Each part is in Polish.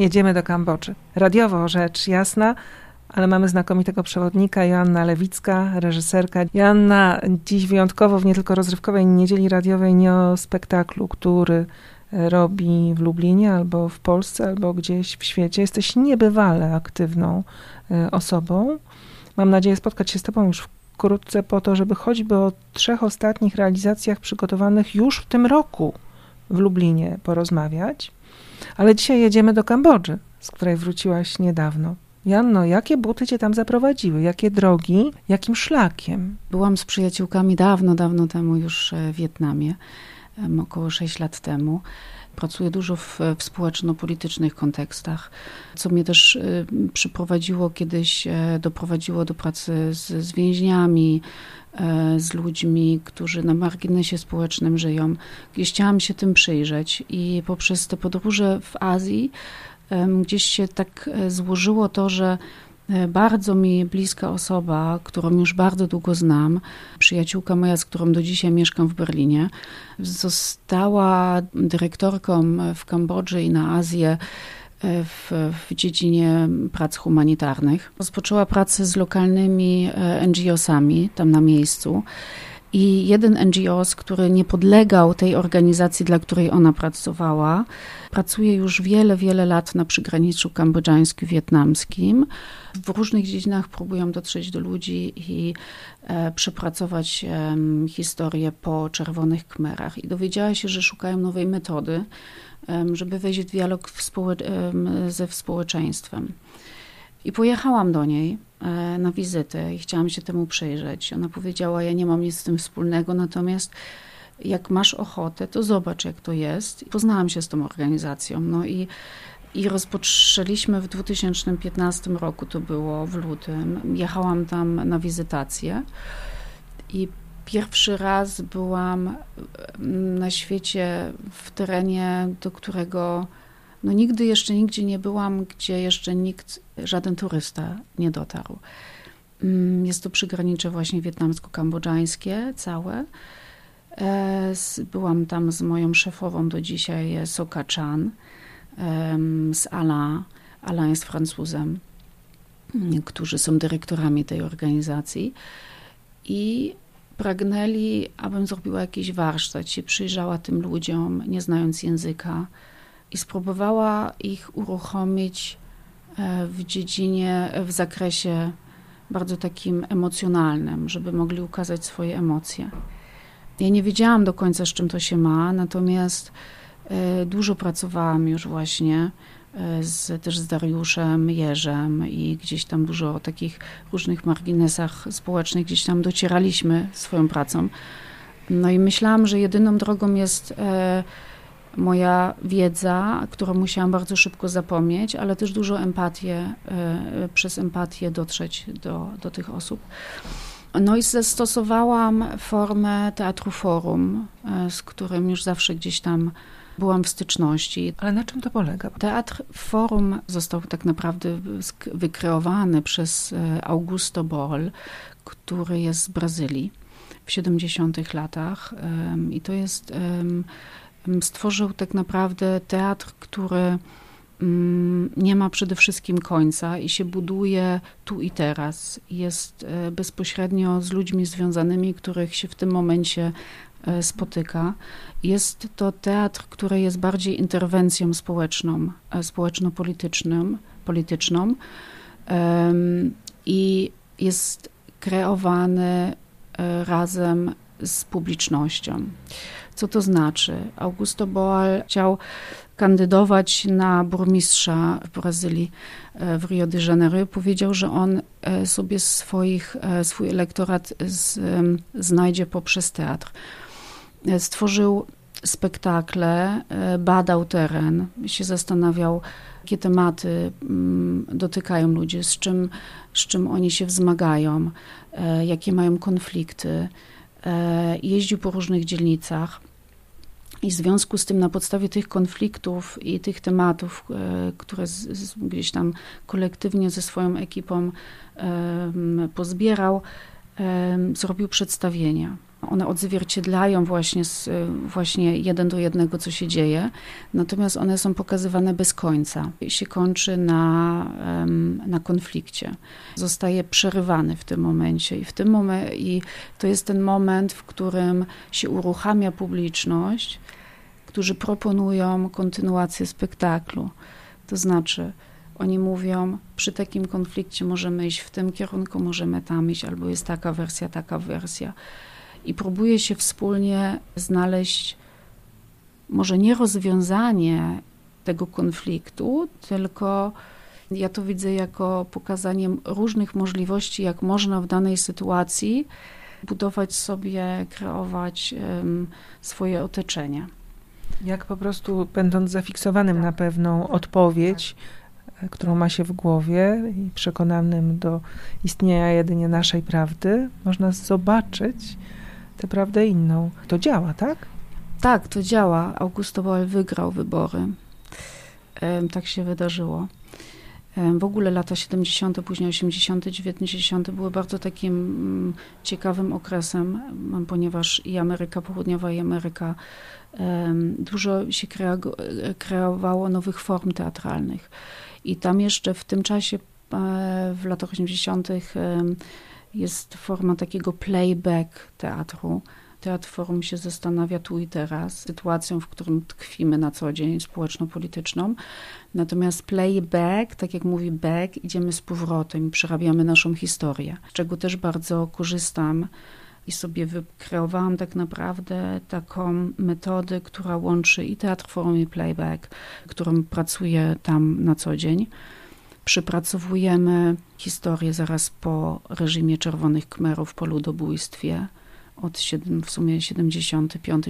Jedziemy do Kambodży. Radiowo rzecz jasna, ale mamy znakomitego przewodnika, Joanna Lewicka, reżyserka. Joanna, dziś wyjątkowo w nie tylko rozrywkowej niedzieli radiowej, nie o spektaklu, który robi w Lublinie, albo w Polsce, albo gdzieś w świecie. Jesteś niebywale aktywną osobą. Mam nadzieję spotkać się z tobą już wkrótce po to, żeby choćby o 3 ostatnich realizacjach przygotowanych już w tym roku w Lublinie porozmawiać. Ale dzisiaj jedziemy do Kambodży, z której wróciłaś niedawno. Janno, jakie buty cię tam zaprowadziły? Jakie drogi? Jakim szlakiem? Byłam z przyjaciółkami dawno temu już w Wietnamie, około 6 lat temu. Pracuję dużo w społeczno-politycznych kontekstach, co mnie też doprowadziło do pracy z więźniami, z ludźmi, którzy na marginesie społecznym żyją. Gdzieś chciałam się tym przyjrzeć i poprzez te podróże w Azji gdzieś się tak złożyło to, że bardzo mi bliska osoba, którą już bardzo długo znam, przyjaciółka moja, z którą do dzisiaj mieszkam w Berlinie, została dyrektorką w Kambodży i na Azję w dziedzinie prac humanitarnych. Rozpoczęła pracę z lokalnymi NGO-sami tam na miejscu. I jeden NGO, który nie podlegał tej organizacji, dla której ona pracowała, pracuje już wiele lat na przygraniczu kambodżańsko-wietnamskim. W różnych dziedzinach próbują dotrzeć do ludzi i przepracować historię po czerwonych kmerach. I dowiedziała się, że szukają nowej metody, żeby wejść w dialog ze społeczeństwem. I pojechałam do niej na wizytę i chciałam się temu przyjrzeć. Ona powiedziała, ja nie mam nic z tym wspólnego, natomiast jak masz ochotę, to zobacz, jak to jest. Poznałam się z tą organizacją. No i rozpoczęliśmy w 2015 roku, to było w lutym. Jechałam tam na wizytację i pierwszy raz byłam na świecie w terenie, do którego nigdy jeszcze nigdzie nie byłam, gdzie jeszcze żaden turysta nie dotarł. Jest to przygranicze właśnie wietnamsko-kambodżańskie całe. Byłam tam z moją szefową do dzisiaj, Soka Chan, z Alain. Alain jest Francuzem, którzy są dyrektorami tej organizacji. I pragnęli, abym zrobiła jakiś warsztat, się przyjrzała tym ludziom, nie znając języka, i spróbowała ich uruchomić w zakresie bardzo takim emocjonalnym, żeby mogli ukazać swoje emocje. Ja nie wiedziałam do końca, z czym to się ma, natomiast dużo pracowałam już właśnie też z Dariuszem, Jerzem i gdzieś tam dużo o takich różnych marginesach społecznych gdzieś tam docieraliśmy swoją pracą. No i myślałam, że jedyną drogą jest moja wiedza, którą musiałam bardzo szybko zapomnieć, ale też dużo przez empatię dotrzeć do tych osób. No i zastosowałam formę Teatru Forum, z którym już zawsze gdzieś tam byłam w styczności. Ale na czym to polega? Teatr Forum został tak naprawdę wykreowany przez Augusto Boal, który jest z Brazylii w 70 latach i to jest... Stworzył tak naprawdę teatr, który nie ma przede wszystkim końca i się buduje tu i teraz. Jest bezpośrednio z ludźmi związanymi, których się w tym momencie spotyka. Jest to teatr, który jest bardziej interwencją społeczną, polityczną i jest kreowany razem z publicznością. Co to znaczy? Augusto Boal chciał kandydować na burmistrza w Brazylii, w Rio de Janeiro. Powiedział, że on sobie swój elektorat znajdzie poprzez teatr. Stworzył spektakle, badał teren, się zastanawiał, jakie tematy dotykają ludzi, z czym oni się wzmagają, jakie mają konflikty. Jeździł po różnych dzielnicach i w związku z tym na podstawie tych konfliktów i tych tematów, które gdzieś tam kolektywnie ze swoją ekipą pozbierał, zrobił przedstawienia. One odzwierciedlają właśnie 1:1, co się dzieje, natomiast one są pokazywane bez końca. Się kończy na konflikcie. Zostaje przerywany w tym momencie i to jest ten moment, w którym się uruchamia publiczność, którzy proponują kontynuację spektaklu. To znaczy, oni mówią, przy takim konflikcie możemy iść w tym kierunku, możemy tam iść, albo jest taka wersja. I próbuje się wspólnie znaleźć może nie rozwiązanie tego konfliktu, tylko ja to widzę jako pokazanie różnych możliwości, jak można w danej sytuacji budować sobie, kreować swoje otoczenie. Jak po prostu będąc zafiksowanym na pewną odpowiedź, którą ma się w głowie i przekonanym do istnienia jedynie naszej prawdy, można zobaczyć tę prawdę inną. To działa, tak? Tak, to działa. Augusto Boal wygrał wybory. Tak się wydarzyło. W ogóle lata 70., później 80., 90. były bardzo takim ciekawym okresem, ponieważ i Ameryka Południowa, i Ameryka dużo się kreowało nowych form teatralnych. I tam jeszcze w tym czasie, w latach 80. jest forma takiego playback teatru. Teatr Forum się zastanawia tu i teraz, sytuacją, w którym tkwimy na co dzień, społeczno-polityczną. Natomiast playback, tak jak mówi Beck, idziemy z powrotem i przerabiamy naszą historię, z czego też bardzo korzystam i sobie wykreowałam tak naprawdę taką metodę, która łączy i Teatr Forum, i playback, którą pracuję tam na co dzień. Przypracowujemy historię zaraz po reżimie Czerwonych Khmerów, po ludobójstwie. W sumie 75,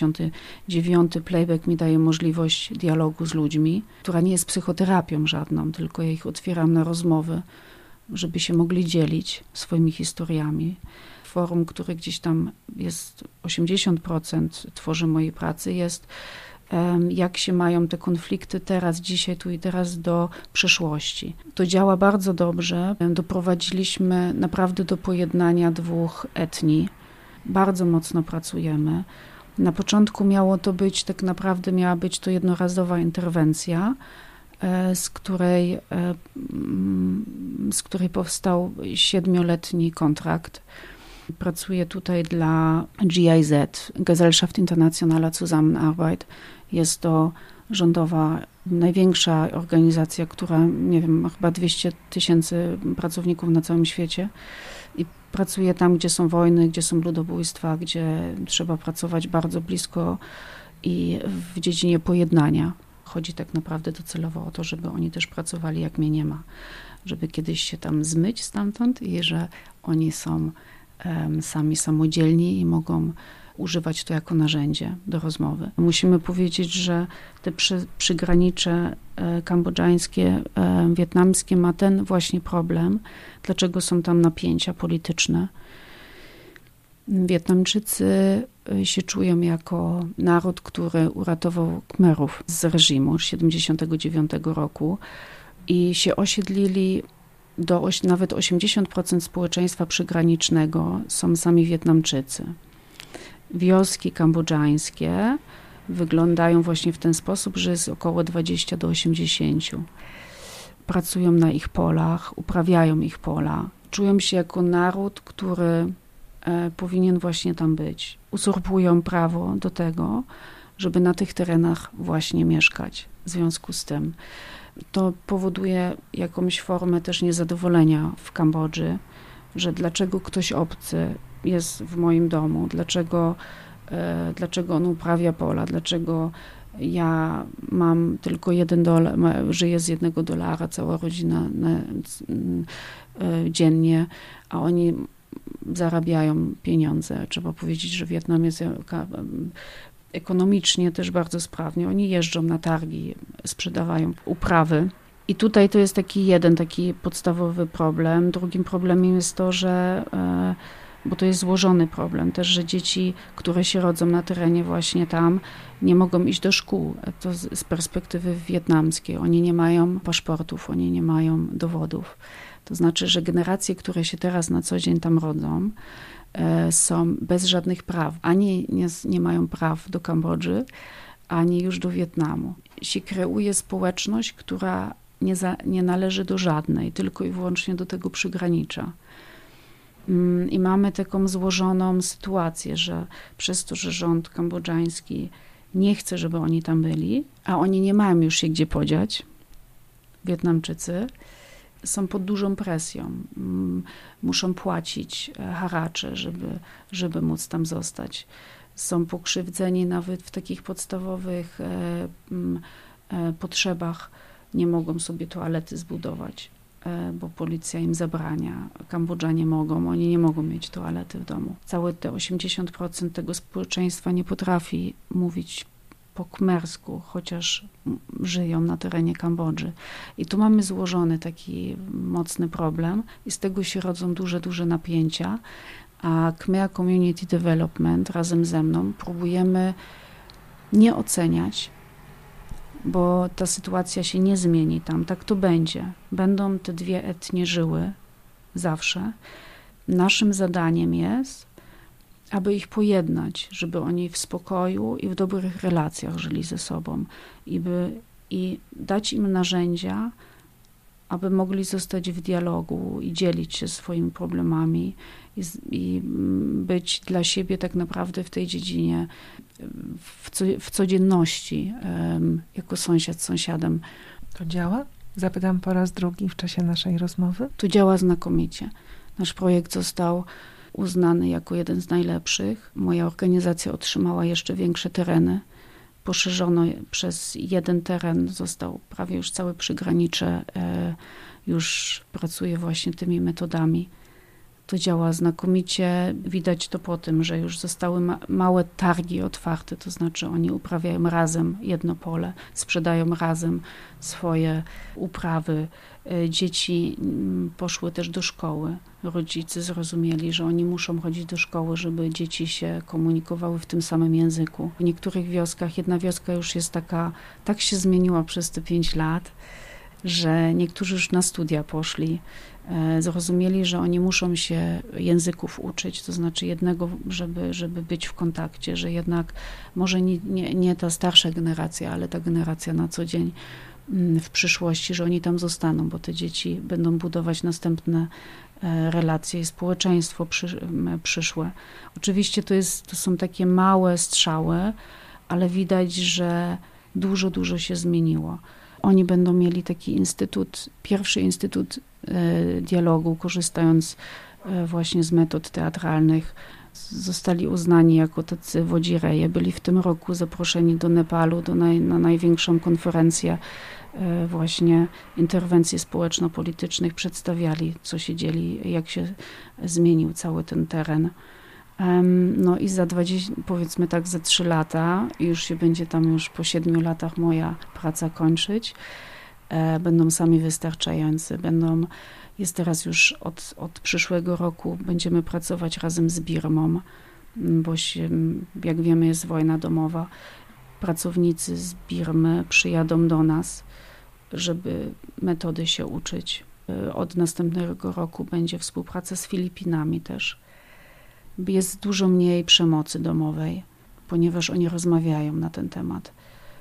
79 playback mi daje możliwość dialogu z ludźmi, która nie jest psychoterapią żadną, tylko ja ich otwieram na rozmowy, żeby się mogli dzielić swoimi historiami. Forum, który gdzieś tam jest 80% tworzy mojej pracy, jest jak się mają te konflikty teraz, dzisiaj, tu i teraz do przeszłości. To działa bardzo dobrze. Doprowadziliśmy naprawdę do pojednania dwóch etnii. Bardzo mocno pracujemy. Na początku miała być to jednorazowa interwencja, z której powstał 7-letni kontrakt. Pracuję tutaj dla GIZ, Gesellschaft Internationale Zusammenarbeit. Jest to rządowa, największa organizacja, która, nie wiem, chyba 200 000 pracowników na całym świecie. I pracuję tam, gdzie są wojny, gdzie są ludobójstwa, gdzie trzeba pracować bardzo blisko i w dziedzinie pojednania. Chodzi tak naprawdę docelowo o to, żeby oni też pracowali, jak mnie nie ma. Żeby kiedyś się tam zmyć stamtąd i że oni są sami samodzielni i mogą używać to jako narzędzie do rozmowy. Musimy powiedzieć, że te przygranicze kambodżańskie, wietnamskie ma ten właśnie problem, dlaczego są tam napięcia polityczne. Wietnamczycy się czują jako naród, który uratował Khmerów z reżimu z 79 roku i się osiedlili nawet 80% społeczeństwa przygranicznego są sami Wietnamczycy. Wioski kambodżańskie wyglądają właśnie w ten sposób, że jest około 20 do 80. Pracują na ich polach, uprawiają ich pola. Czują się jako naród, który powinien właśnie tam być. Uzurpują prawo do tego, żeby na tych terenach właśnie mieszkać. W związku z tym to powoduje jakąś formę też niezadowolenia w Kambodży, że dlaczego ktoś obcy jest w moim domu, dlaczego on uprawia pola, dlaczego ja mam tylko $1, żyję z $1, cała rodzina dziennie, a oni zarabiają pieniądze. Trzeba powiedzieć, że Wietnam jest ekonomicznie też bardzo sprawnie. Oni jeżdżą na targi, sprzedawają uprawy. I tutaj to jest taki podstawowy problem. Drugim problemem jest to, że bo to jest złożony problem też, że dzieci, które się rodzą na terenie właśnie tam, nie mogą iść do szkół. To z perspektywy wietnamskiej. Oni nie mają paszportów, oni nie mają dowodów. To znaczy, że generacje, które się teraz na co dzień tam rodzą, są bez żadnych praw. Ani nie mają praw do Kambodży, ani już do Wietnamu. Się kreuje społeczność, która nie należy do żadnej, tylko i wyłącznie do tego przygranicza. I mamy taką złożoną sytuację, że przez to, że rząd kambodżański nie chce, żeby oni tam byli, a oni nie mają już się gdzie podziać, Wietnamczycy, są pod dużą presją. Muszą płacić haracze, żeby móc tam zostać. Są pokrzywdzeni nawet w takich podstawowych potrzebach. Nie mogą sobie toalety zbudować, bo policja im zabrania. Kambodżanie mogą, oni nie mogą mieć toalety w domu. Całe te 80% tego społeczeństwa nie potrafi mówić po khmersku, chociaż żyją na terenie Kambodży. I tu mamy złożony taki mocny problem i z tego się rodzą duże napięcia, a Khmer Community Development razem ze mną próbujemy nie oceniać, bo ta sytuacja się nie zmieni tam, tak to będzie. Będą te dwie etnie żyły zawsze. Naszym zadaniem jest, aby ich pojednać, żeby oni w spokoju i w dobrych relacjach żyli ze sobą i dać im narzędzia, aby mogli zostać w dialogu i dzielić się swoimi problemami i być dla siebie tak naprawdę w tej dziedzinie, w codzienności, jako sąsiad z sąsiadem. To działa? Zapytam po raz drugi w czasie naszej rozmowy. To działa znakomicie. Nasz projekt został uznany jako jeden z najlepszych. Moja organizacja otrzymała jeszcze większe tereny. Poszerzono przez jeden teren, został prawie już całe przygranicze, już pracuje właśnie tymi metodami. To działa znakomicie. Widać to po tym, że już zostały małe targi otwarte, to znaczy oni uprawiają razem jedno pole, sprzedają razem swoje uprawy. Dzieci poszły też do szkoły. Rodzice zrozumieli, że oni muszą chodzić do szkoły, żeby dzieci się komunikowały w tym samym języku. W niektórych wioskach, jedna wioska już jest tak się zmieniła przez te 5 lat, że niektórzy już na studia poszli. Zrozumieli, że oni muszą się języków uczyć, to znaczy jednego, żeby być w kontakcie, że jednak może nie ta starsza generacja, ale ta generacja na co dzień w przyszłości, że oni tam zostaną, bo te dzieci będą budować następne relacje i społeczeństwo przyszłe. Oczywiście to są takie małe strzały, ale widać, że dużo się zmieniło. Oni będą mieli taki pierwszy instytut dialogu, korzystając właśnie z metod teatralnych. Zostali uznani jako tacy wodzireje. Byli w tym roku zaproszeni do Nepalu na największą konferencję właśnie interwencji społeczno-politycznych. Przedstawiali, co się dzieli, jak się zmienił cały ten teren. No i powiedzmy tak, za 3 lata, już się będzie tam już po 7 latach moja praca kończyć, będą sami wystarczający. Jest teraz już od przyszłego roku będziemy pracować razem z Birmą, bo jak wiemy, jest wojna domowa. Pracownicy z Birmy przyjadą do nas, żeby metody się uczyć. Od następnego roku będzie współpraca z Filipinami też. Jest dużo mniej przemocy domowej, ponieważ oni rozmawiają na ten temat.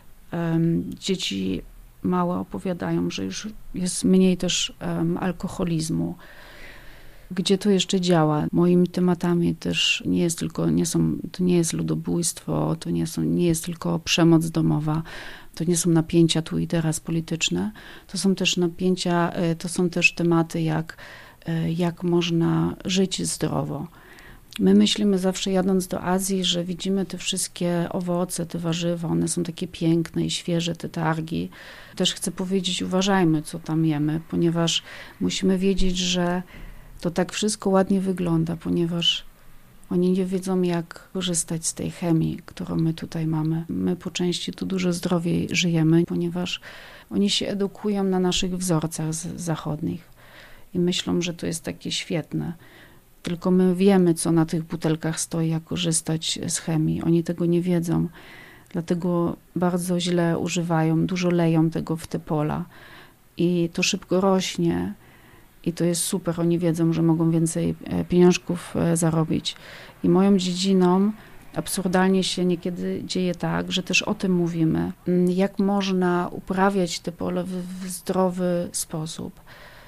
Dzieci małe opowiadają, że już jest mniej też alkoholizmu. Gdzie to jeszcze działa? Moimi tematami też to nie jest ludobójstwo, to nie jest tylko przemoc domowa, to nie są napięcia tu i teraz polityczne, to są też napięcia, to są też tematy jak można żyć zdrowo. My myślimy zawsze, jadąc do Azji, że widzimy te wszystkie owoce, te warzywa, one są takie piękne i świeże, te targi. Też chcę powiedzieć, uważajmy, co tam jemy, ponieważ musimy wiedzieć, że to tak wszystko ładnie wygląda, ponieważ oni nie wiedzą, jak korzystać z tej chemii, którą my tutaj mamy. My po części tu dużo zdrowiej żyjemy, ponieważ oni się edukują na naszych wzorcach zachodnich i myślą, że to jest takie świetne. Tylko my wiemy, co na tych butelkach stoi, jak korzystać z chemii. Oni tego nie wiedzą, dlatego bardzo źle używają, dużo leją tego w te pola i to szybko rośnie I to jest super, oni wiedzą, że mogą więcej pieniążków zarobić. I moją dziedziną absurdalnie się niekiedy dzieje tak, że też o tym mówimy, jak można uprawiać te pole w zdrowy sposób.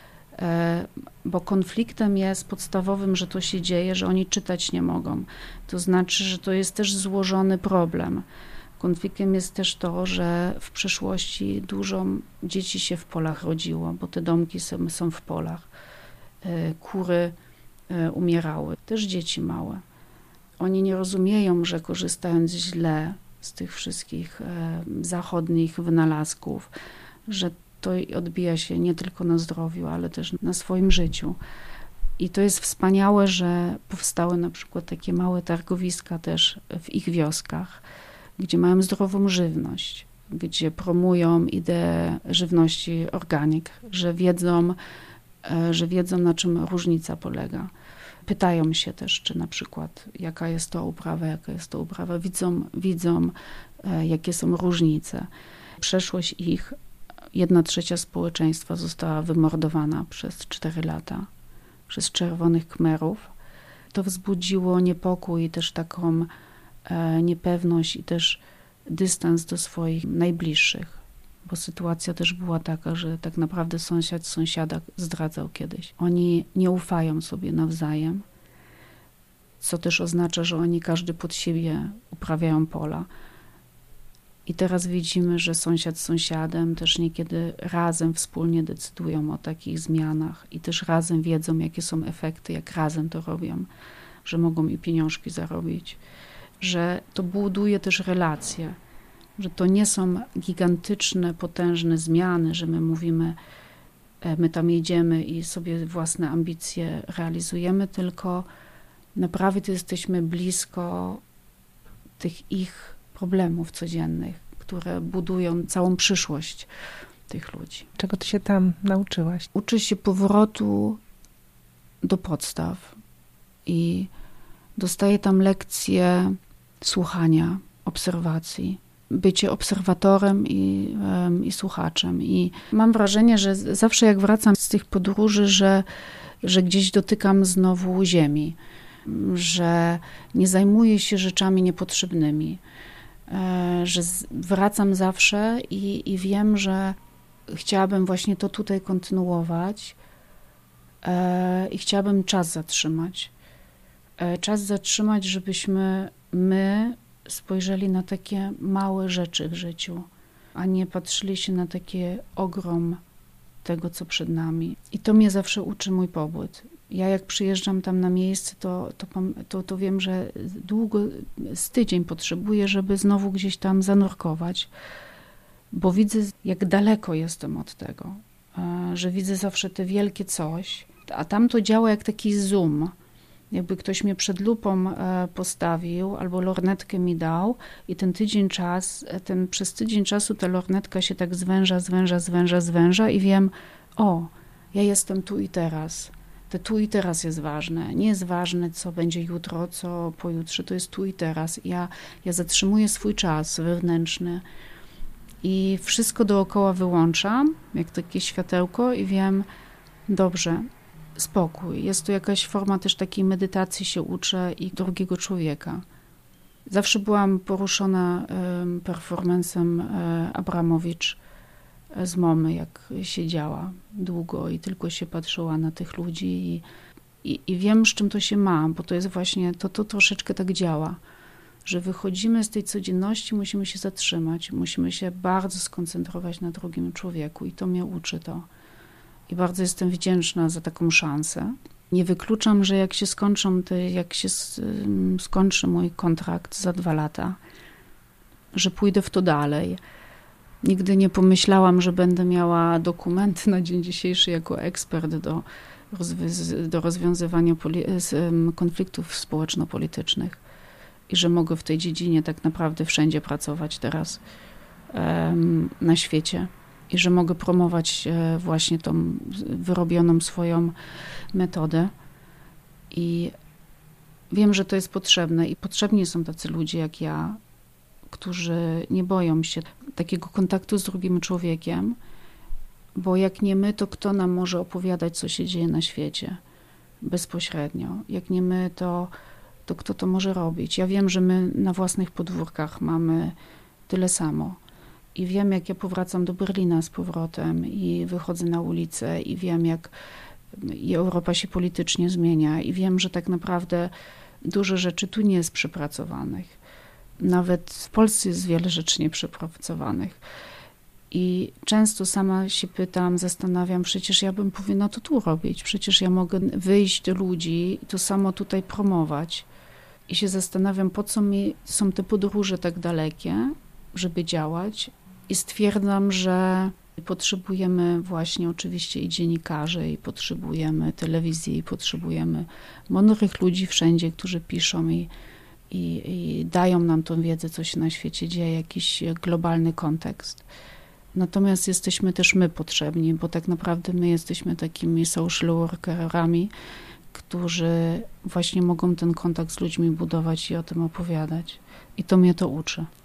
Bo konfliktem jest podstawowym, że to się dzieje, że oni czytać nie mogą. To znaczy, że to jest też złożony problem. Konfliktem jest też to, że w przeszłości dużo dzieci się w polach rodziło, bo te domki są w polach. Kury umierały, też dzieci małe. Oni nie rozumieją, że korzystając źle z tych wszystkich zachodnich wynalazków, że to odbija się nie tylko na zdrowiu, ale też na swoim życiu. I to jest wspaniałe, że powstały na przykład takie małe targowiska też w ich wioskach, gdzie mają zdrową żywność, gdzie promują ideę żywności organic, że wiedzą, na czym różnica polega. Pytają się też, czy na przykład jaka jest to uprawa. Widzą, jakie są różnice. Przeszłość ich, 1/3 społeczeństwa została wymordowana przez 4 lata przez czerwonych Khmerów. To wzbudziło niepokój i też taką niepewność i też dystans do swoich najbliższych, bo sytuacja też była taka, że tak naprawdę sąsiad sąsiada zdradzał kiedyś. Oni nie ufają sobie nawzajem, co też oznacza, że oni każdy pod siebie uprawiają pola. I teraz widzimy, że sąsiad z sąsiadem też niekiedy razem wspólnie decydują o takich zmianach i też razem wiedzą, jakie są efekty, jak razem to robią, że mogą i pieniążki zarobić, że to buduje też relacje, że to nie są gigantyczne, potężne zmiany, że my mówimy, my tam jedziemy i sobie własne ambicje realizujemy, tylko naprawdę jesteśmy blisko tych ich problemów codziennych, które budują całą przyszłość tych ludzi. Czego ty się tam nauczyłaś? Uczy się powrotu do podstaw i dostaję tam lekcje słuchania, obserwacji, bycie obserwatorem i słuchaczem. I mam wrażenie, że zawsze jak wracam z tych podróży, że gdzieś dotykam znowu ziemi, że nie zajmuję się rzeczami niepotrzebnymi, że wracam zawsze i wiem, że chciałabym właśnie to tutaj kontynuować i chciałabym czas zatrzymać. Czas zatrzymać, żebyśmy my spojrzeli na takie małe rzeczy w życiu, a nie patrzyli się na takie ogrom tego, co przed nami. I to mnie zawsze uczy mój pobyt. Ja jak przyjeżdżam tam na miejsce, to wiem, że długo, z tydzień potrzebuję, żeby znowu gdzieś tam zanurkować, bo widzę, jak daleko jestem od tego, że widzę zawsze te wielkie coś, a tam to działa jak taki zoom. Jakby ktoś mnie przed lupą postawił albo lornetkę mi dał i przez tydzień czasu ta lornetka się tak zwęża i wiem, ja jestem tu i teraz. To tu i teraz jest ważne. Nie jest ważne, co będzie jutro, co pojutrze, to jest tu i teraz. Ja zatrzymuję swój czas wewnętrzny i wszystko dookoła wyłączam, jak takie światełko i wiem, dobrze, spokój. Jest to jakaś forma też takiej medytacji, się uczę i drugiego człowieka. Zawsze byłam poruszona performancem Abramowicz z Momy, jak siedziała długo i tylko się patrzyła na tych ludzi i wiem, z czym to się ma, bo to jest właśnie, to troszeczkę tak działa, że wychodzimy z tej codzienności, musimy się zatrzymać, musimy się bardzo skoncentrować na drugim człowieku i to mnie uczy to. I bardzo jestem wdzięczna za taką szansę. Nie wykluczam, że jak się skończy mój kontrakt za 2 lata, że pójdę w to dalej. Nigdy nie pomyślałam, że będę miała dokumenty na dzień dzisiejszy jako ekspert do rozwiązywania konfliktów społeczno-politycznych i że mogę w tej dziedzinie tak naprawdę wszędzie pracować teraz na świecie i że mogę promować właśnie tą wyrobioną swoją metodę i wiem, że to jest potrzebne i potrzebni są tacy ludzie jak ja, którzy nie boją się takiego kontaktu z drugim człowiekiem, Bo jak nie my, to kto nam może opowiadać, co się dzieje na świecie bezpośrednio? Jak nie my, to kto to może robić? Ja wiem, że my na własnych podwórkach mamy tyle samo. I wiem, jak ja powracam do Berlina z powrotem i wychodzę na ulicę i wiem, jak i Europa się politycznie zmienia i wiem, że tak naprawdę dużo rzeczy tu nie jest przepracowanych. Nawet w Polsce jest wiele rzeczy nieprzepracowanych. I często sama się pytam, zastanawiam, przecież ja bym powinna to tu robić, przecież ja mogę wyjść do ludzi i to samo tutaj promować. I się zastanawiam, po co mi są te podróże tak dalekie, żeby działać. I stwierdzam, że potrzebujemy właśnie oczywiście i dziennikarzy, i potrzebujemy telewizji, i potrzebujemy mądrych ludzi wszędzie, którzy piszą i dają nam tą wiedzę, co się na świecie dzieje, jakiś globalny kontekst. Natomiast jesteśmy też my potrzebni, bo tak naprawdę my jesteśmy takimi social workerami, którzy właśnie mogą ten kontakt z ludźmi budować i o tym opowiadać. I to mnie to uczy.